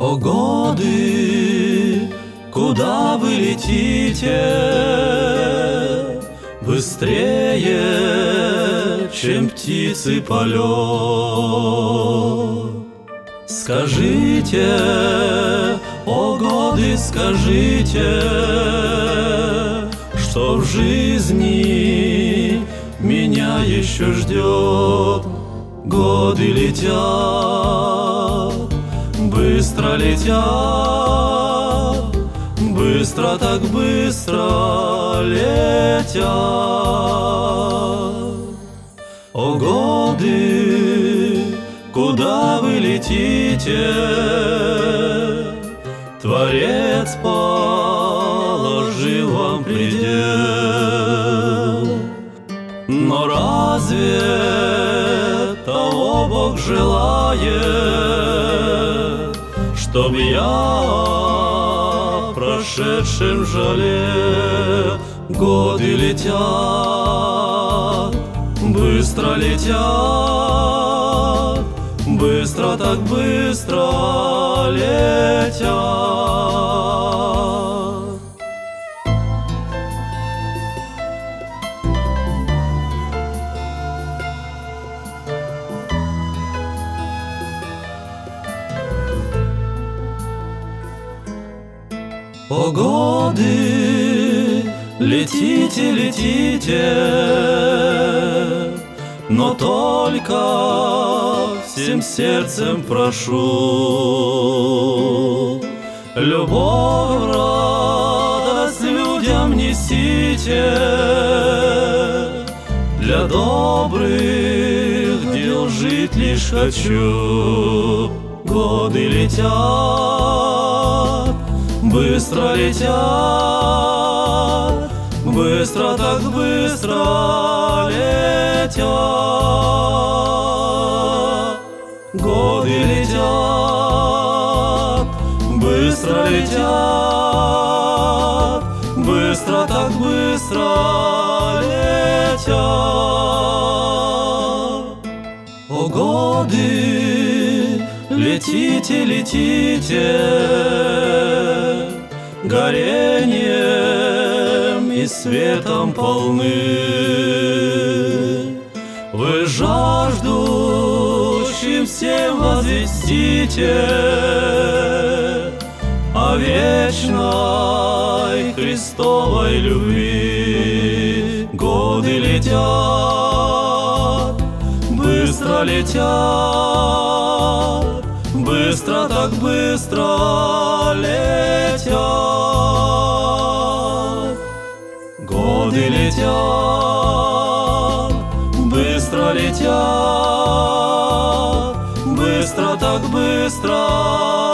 О годы, куда вы летите? Быстрее, чем птицы полет. Скажите, о годы, скажите, что в жизни меня еще ждет. Годы летят, быстро летят, быстро так быстро летят. О годы, куда вы летите? Творец положил вам предел. Но разве того Бог желает, чтоб я о прошедшем жалел? Годы летят, быстро летят, быстро так быстро летят. О годы, летите, летите, но только всем сердцем прошу, любовь, радость людям несите, для добрых дел жить лишь хочу. Годы летят, быстро летят, быстро так быстро летят. Годы летят, быстро летят, быстро так быстро летят. О годы, летите, летите, горением и светом полны. Вы жаждущим всем возвестите о вечной Христовой любви. Годы летят, быстро летят, быстро так быстро летят. Годы летят, быстро летят, быстро так быстро